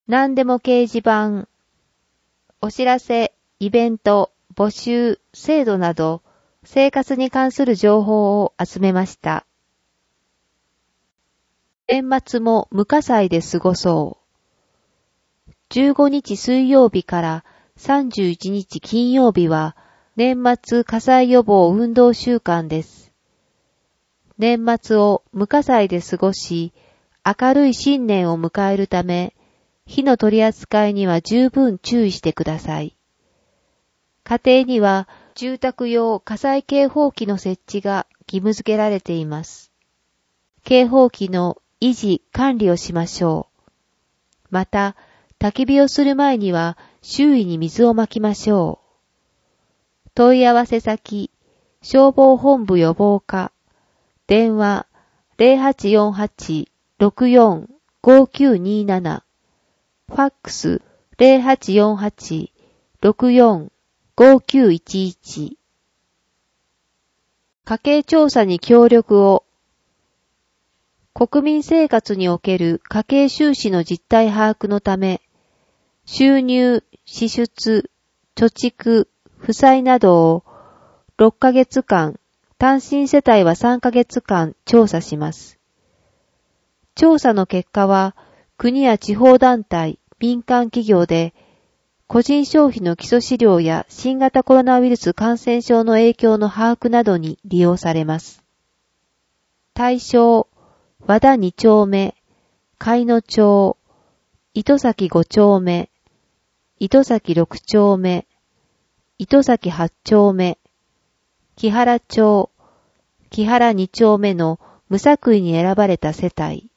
何でも掲示板、お知らせ、イベント、募集、制度など、生活に関する情報を集めました。年末も無火災で過ごそう。15日水曜日から31日金曜日は、年末火災予防運動週間です。年末を無火災で過ごし、明るい新年を迎えるため、火の取り扱いには十分注意してください。家庭には住宅用火災警報器の設置が義務付けられています。警報器の維持管理をしましょう。また、焚き火をする前には周囲に水をまきましょう。問い合わせ先、消防本部予防課、電話 0848-64-5927、ファックス 0848-64-5911。家計調査に協力を。国民生活における家計収支の実態把握のため、収入、支出、貯蓄、負債などを6ヶ月間、単身世帯は3ヶ月間調査します。調査の結果は、国や地方団体、民間企業で、個人消費の基礎資料や新型コロナウイルス感染症の影響の把握などに利用されます。対象、和田2丁目、海野町、糸崎5丁目、糸崎6丁目、糸崎8丁目、木原町、木原2丁目の無作為に選ばれた世帯。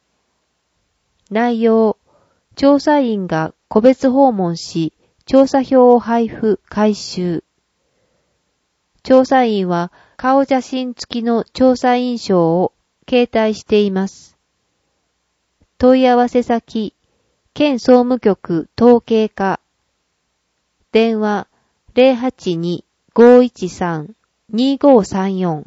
内容、調査員が個別訪問し、調査票を配布、回収。調査員は顔写真付きの調査員証を携帯しています。問い合わせ先、県総務局統計課。電話 082-513-2534。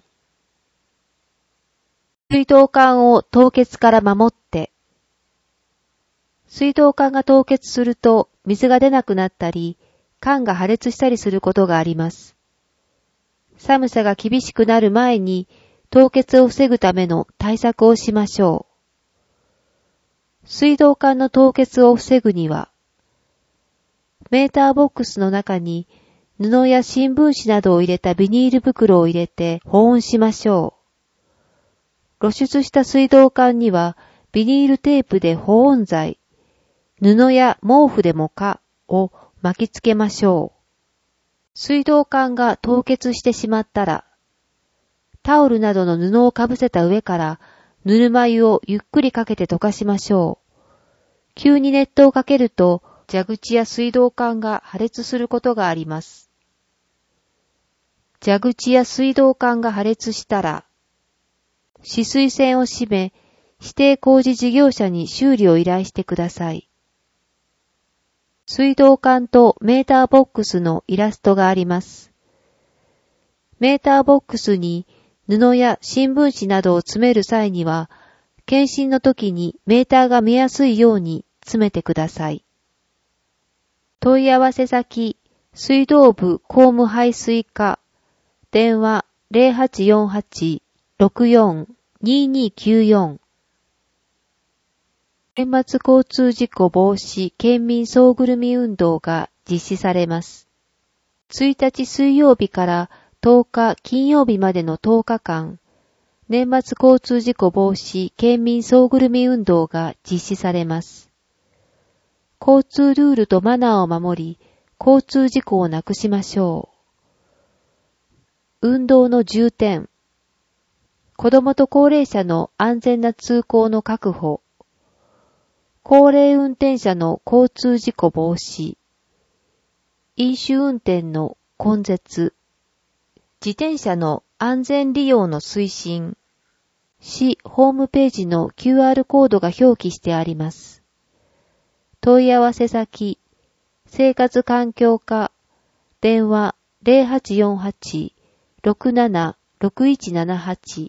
水道管を凍結から守って。水道管が凍結すると水が出なくなったり、管が破裂したりすることがあります。寒さが厳しくなる前に凍結を防ぐための対策をしましょう。水道管の凍結を防ぐには、メーターボックスの中に布や新聞紙などを入れたビニール袋を入れて保温しましょう。露出した水道管にはビニールテープで保温材、布や毛布でもかを巻きつけましょう。水道管が凍結してしまったら、タオルなどの布をかぶせた上からぬるま湯をゆっくりかけて溶かしましょう。急に熱湯をかけると蛇口や水道管が破裂することがあります。蛇口や水道管が破裂したら、止水栓を閉め、指定工事事業者に修理を依頼してください。水道管とメーターボックスのイラストがあります。メーターボックスに布や新聞紙などを詰める際には、検針の時にメーターが見やすいように詰めてください。問い合わせ先、水道部工務排水課、電話 0848-64-2294。年末交通事故防止県民総ぐるみ運動が実施されます。1日水曜日から10日金曜日までの10日間、年末交通事故防止県民総ぐるみ運動が実施されます。交通ルールとマナーを守り、交通事故をなくしましょう。運動の重点。子どもと高齢者の安全な通行の確保。高齢運転者の交通事故防止。飲酒運転の根絶。自転車の安全利用の推進。市ホームページの QR コードが表記してあります。問い合わせ先、生活環境課、電話 0848-676178。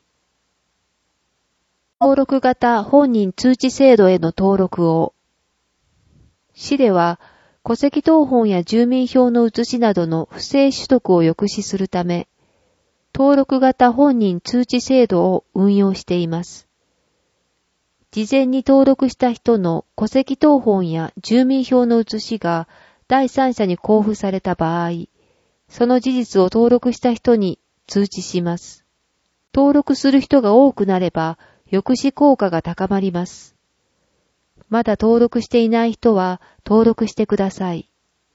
登録型本人通知制度への登録を。 市では戸籍謄本や住民票の写しなどの不正取得を抑止するため、登録型本人通知制度を運用しています。事前に登録した人の戸籍謄本や住民票の写しが第三者に交付された場合、その事実を登録した人に通知します。登録する人が多くなれば抑止効果が高まります。まだ登録していない人は登録してください。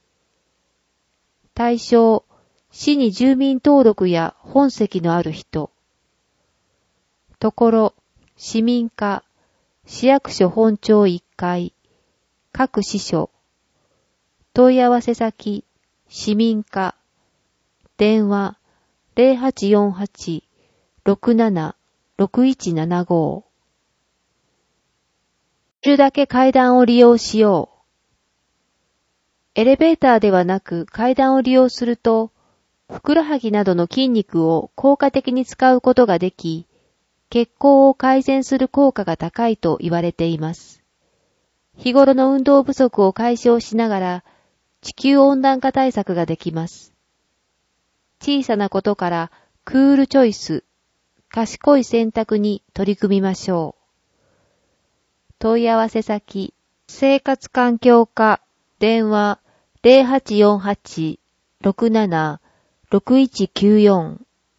対象、市に住民登録や本籍のある人。ところ、市民課、市役所本庁1階、各支所。問い合わせ先、市民課。電話、0848-67-6175。できるだけ階段を利用しよう。エレベーターではなく階段を利用すると、ふくらはぎなどの筋肉を効果的に使うことができ、血行を改善する効果が高いと言われています。日頃の運動不足を解消しながら、地球温暖化対策ができます。小さなことからクールチョイス、賢い選択に取り組みましょう。問い合わせ先、生活環境課、電話0848-67-6194。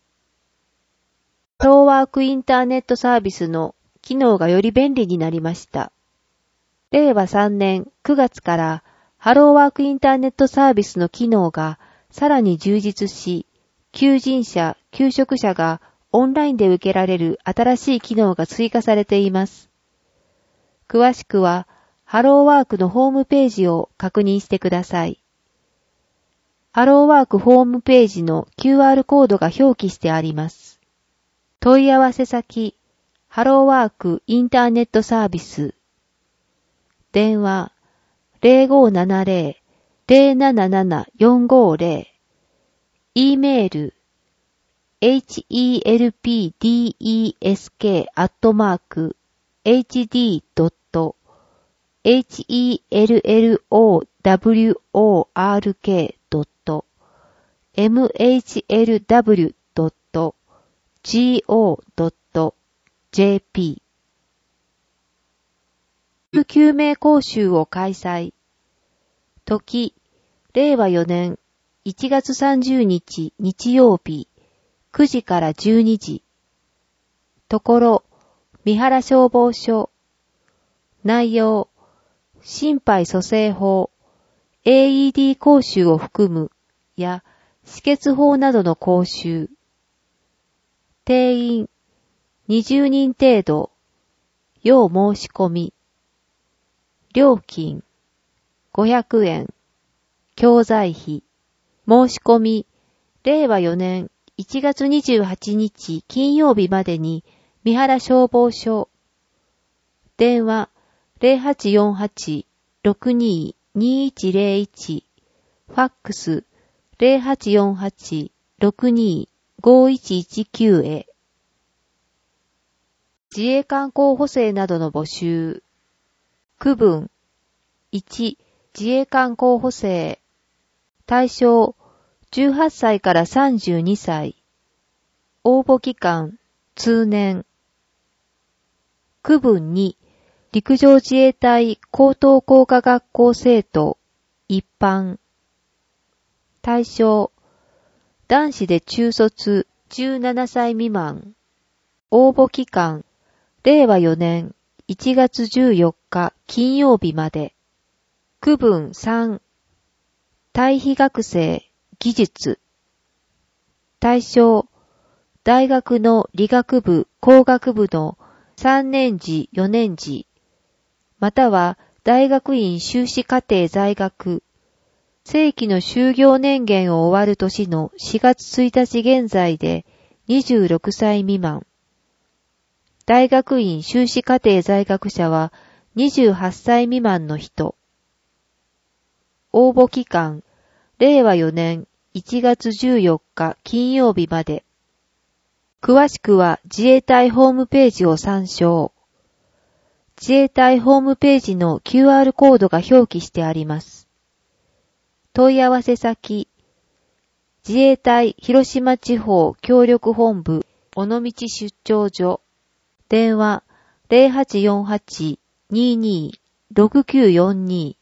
ハローワークインターネットサービスの機能がより便利になりました。令和3年9月からハローワークインターネットサービスの機能がさらに充実し、求人者、求職者がオンラインで受けられる新しい機能が追加されています。詳しくは、ハローワークのホームページを確認してください。ハローワークホームページの QR コードが表記してあります。問い合わせ先、ハローワークインターネットサービス。電話、0570-077-450。E メール、helpwork.mhlwork.go.jp 救命講習を開催。時、令和4年1月30日日曜日9時から12時。ところ、三原消防署。内容、心肺蘇生法、AED 講習を含むや止血法などの講習。定員、20人程度。要申し込み。料金、500円。教材費。申し込み、令和4年1月28日金曜日までに三原消防署。電話0848-62-2101。ファックス0848-62-5119へ。自衛官候補生などの募集。区分。1、自衛官候補生。対象、18歳から32歳。応募期間、通年。区分2、陸上自衛隊高等工科学校生徒、一般。対象、男子で中卒17歳未満。応募期間、令和4年1月14日金曜日まで。区分3、対比学生、技術。対象、大学の理学部、工学部の3年次、4年次、または大学院修士課程在学、正規の就業年限を終わる年の4月1日現在で26歳未満。大学院修士課程在学者は28歳未満の人。応募期間、令和4年1月14日金曜日まで。詳しくは自衛隊ホームページを参照。 自衛隊ホームページの QR コードが表記してあります。問い合わせ先、自衛隊広島地方協力本部尾道出張所、電話 0848-22-6942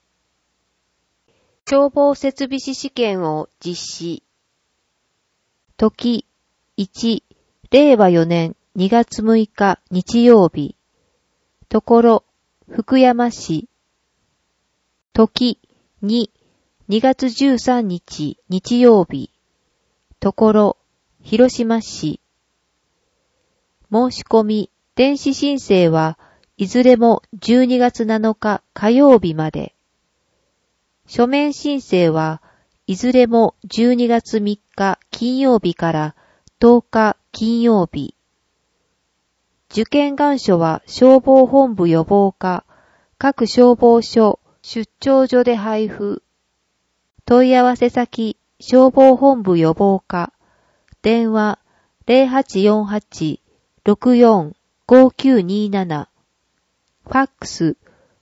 消防設備士試験を実施。時1、令和4年2月6日日曜日。ところ、福山市。時2、2月13日日曜日。ところ、広島市。申し込み、電子申請はいずれも12月7日火曜日まで。書面申請はいずれも12月3日金曜日から10日金曜日。受験願書は消防本部予防課、各消防署、出張所で配布。問い合わせ先、消防本部予防課、電話0848-645927、ファックス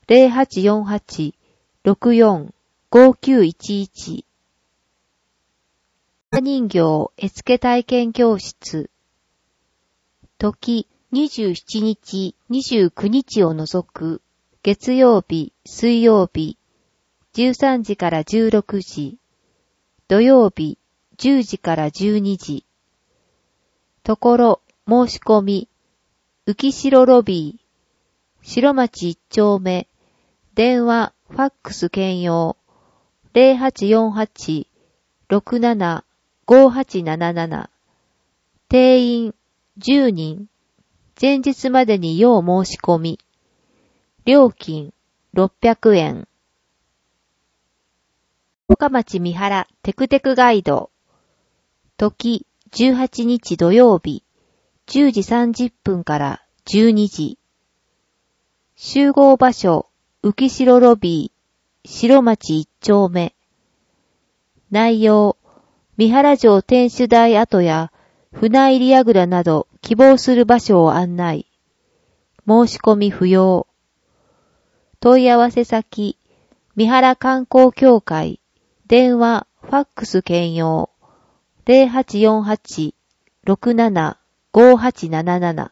0848-645911。人形絵付け体験教室。時27日、29日を除く、月曜日、水曜日、13時から16時、土曜日、10時から12時。ところ、申し込み、浮城ロビー、白町1丁目、電話、ファックス兼用、0848-675877、定員10人、前日までに要申し込み、料金600円。岡町三原テクテクガイド。時18日土曜日、10時30分から12時。集合場所、浮城ロビー、白町1丁目。内容、三原城天守台跡や船入櫓など希望する場所を案内。申し込み不要。問い合わせ先、三原観光協会、電話、ファックス兼用、0848-675877。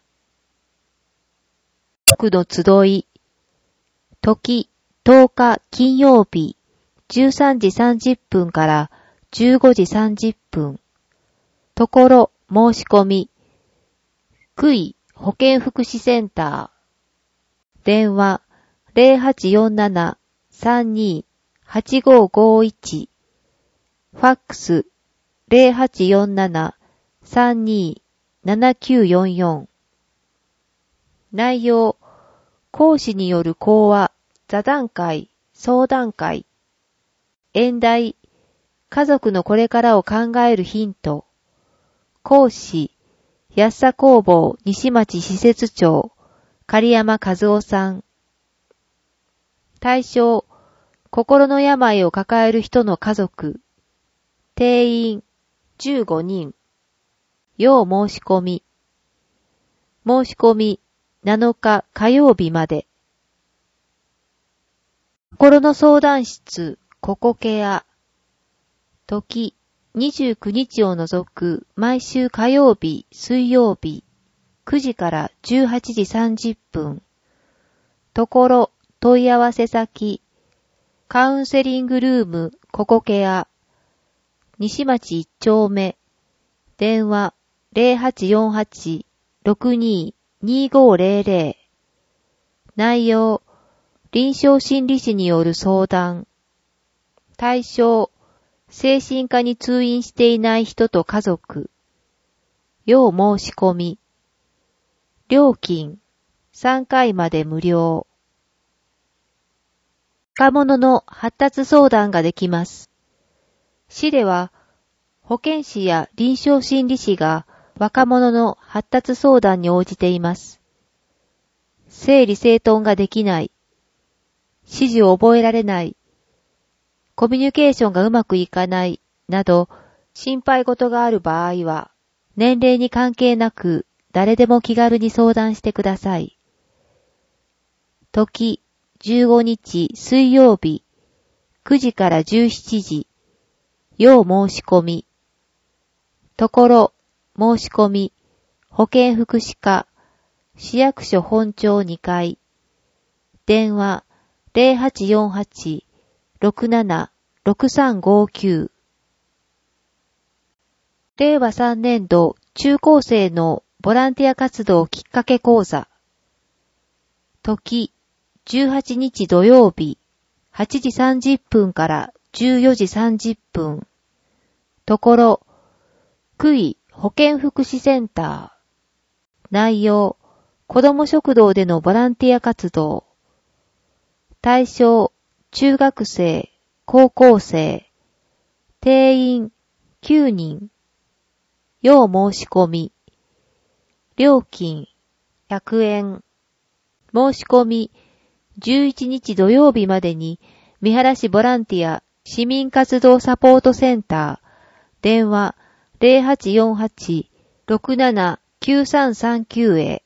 区の集い。時、10日金曜日、13時30分から15時30分。ところ、申し込み。区医保健福祉センター。電話、0847-32-8551。ファックス、0847-32-7944。内容、講師による講話、座談会、相談会。演題、家族のこれからを考えるヒント。講師、安佐工房西町施設長、狩山和夫さん。対象、心の病を抱える人の家族。定員、15人。要申し込み。申し込み、7日火曜日まで。心の相談室、ココケア。時、29日を除く毎週火曜日、水曜日、9時から18時30分。ところ、問い合わせ先、カウンセリングルーム、ココケア。西町1丁目。電話、0848-62-2500。内容、臨床心理士による相談。対象、精神科に通院していない人と家族。要申し込み。料金、3回まで無料。若者の発達相談ができます。市では、保健師や臨床心理士が若者の発達相談に応じています。整理整頓ができない。指示を覚えられない。コミュニケーションがうまくいかない。など、心配事がある場合は、年齢に関係なく、誰でも気軽に相談してください。 時15日水曜日9時から17時。要申し込み。ところ、申し込み、保健福祉課、市役所本庁2階。電話0848-67-6359。令和3年度中高生のボランティア活動きっかけ講座。時18日土曜日8時30分から14時30分。ところ、区医保健福祉センター。内容、子ども食堂でのボランティア活動。対象、中学生、高校生。定員、9人。要申し込み。料金、100円。申し込み、11日土曜日までに、三原市ボランティア市民活動サポートセンター。電話、0848-67-9339へ。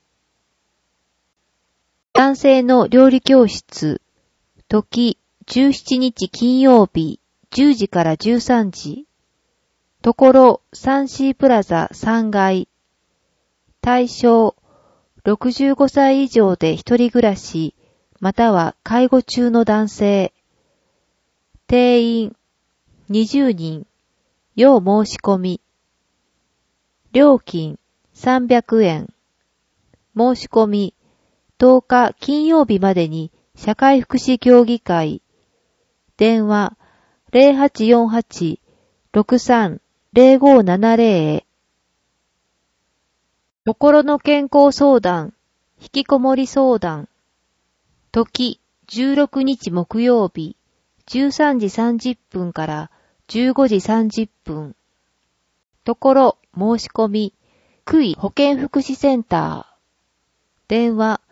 男性の料理教室。時17日金曜日10時から13時。ところ 3C プラザ3階。対象65歳以上で一人暮らしまたは介護中の男性。定員20人。要申し込み。料金300円。申し込み10日金曜日までに社会福祉協議会。電話0848-63-0570へ。心の健康相談、引きこもり相談。時16日木曜日13時30分から15時30分。ところ申し込み、区医保健福祉センター。電話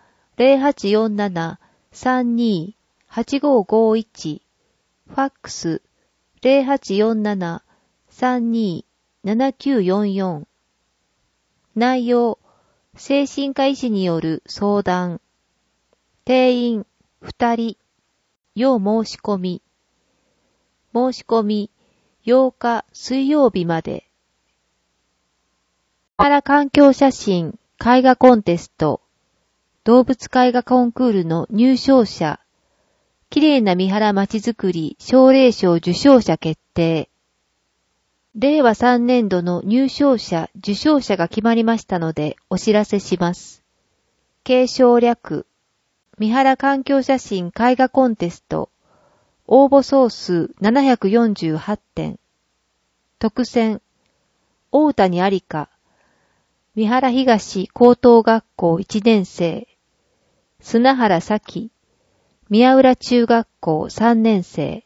0847-32-8551。ファックス0847-32-7944。内容、精神科医師による相談。定員2人。要申し込み。申し込み8日水曜日まで。三原環境写真絵画コンテスト動物絵画コンクールの入賞者きれいな三原まちづくり奨励賞受賞者決定。令和3年度の入賞者受賞者が決まりましたのでお知らせします。継承略三原環境写真絵画コンテスト応募総数748点。特選大谷有香三原東高等学校1年生砂原咲宮浦中学校3年生。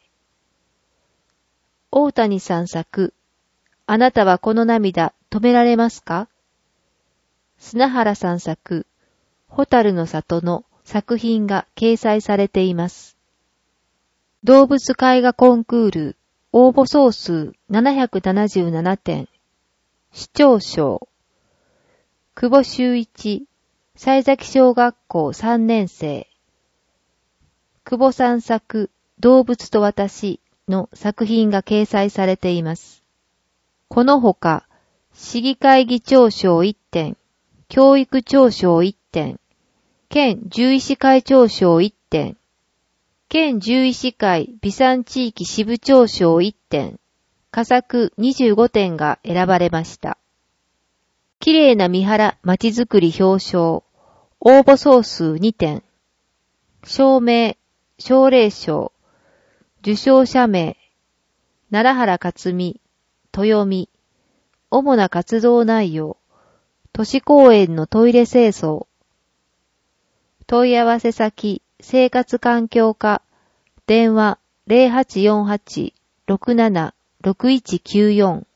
大谷さん作あなたはこの涙止められますか？砂原さん作蛍の里の作品が掲載されています。動物絵画コンクール応募総数777点。市長賞久保修一西崎小学校3年生。久保さん作動物と私の作品が掲載されています。このほか、市議会議長賞1点、教育長賞1点、県獣医師会長賞1点、県獣医師会備産地域支部長賞1点、佳作25点が選ばれました。きれいな三原まちづくり表彰、応募総数2点、証明、奨励賞、受賞者名、奈良原克美、豊美、主な活動内容、都市公園のトイレ清掃、問い合わせ先、生活環境課、電話0848-67-6194。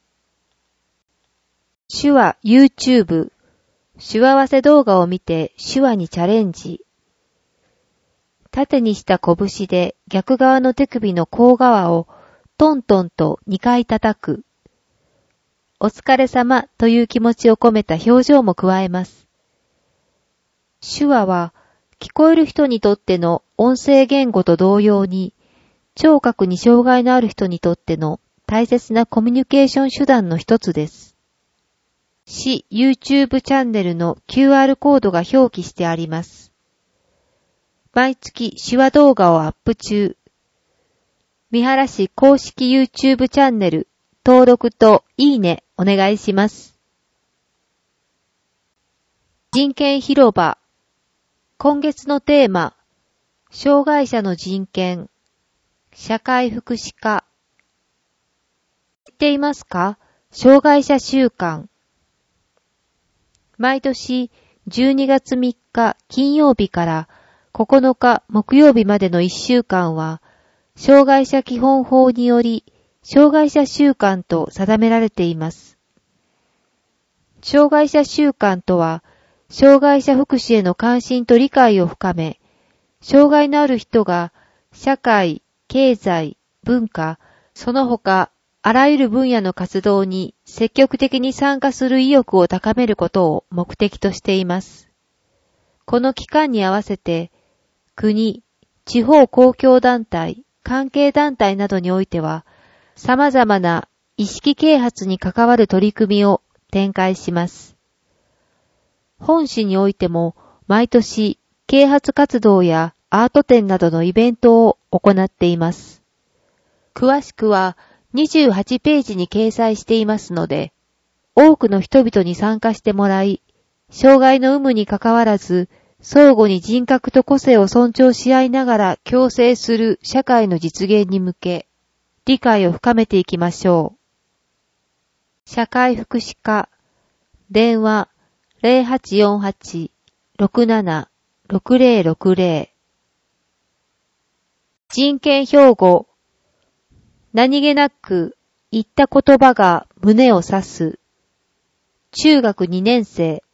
手話 YouTube、手話合わせ動画を見て手話にチャレンジ。縦にした拳で逆側の手首の甲側をトントンと2回叩く。お疲れ様という気持ちを込めた表情も加えます。手話は聞こえる人にとっての音声言語と同様に、聴覚に障害のある人にとっての大切なコミュニケーション手段の一つです。市 YouTube チャンネルの QR コードが表記してあります。毎月手話動画をアップ中。三原市公式 YouTube チャンネル登録といいねお願いします。人権広場。今月のテーマ、障害者の人権、社会福祉課。知っていますか？障害者週間。毎年12月3日金曜日から9日木曜日までの1週間は、障害者基本法により、障害者週間と定められています。障害者週間とは、障害者福祉への関心と理解を深め、障害のある人が社会、経済、文化、その他あらゆる分野の活動に積極的に参加する意欲を高めることを目的としています。この期間に合わせて、国、地方公共団体、関係団体などにおいては、様々な意識啓発に関わる取り組みを展開します。本市においても毎年啓発活動やアート展などのイベントを行っています。詳しくは28ページに掲載していますので、多くの人々に参加してもらい、障害の有無にかかわらず、相互に人格と個性を尊重し合いながら共生する社会の実現に向け、理解を深めていきましょう。社会福祉課、電話0848-67-6060。人権標語、何気なく言った言葉が胸を刺す。中学2年生。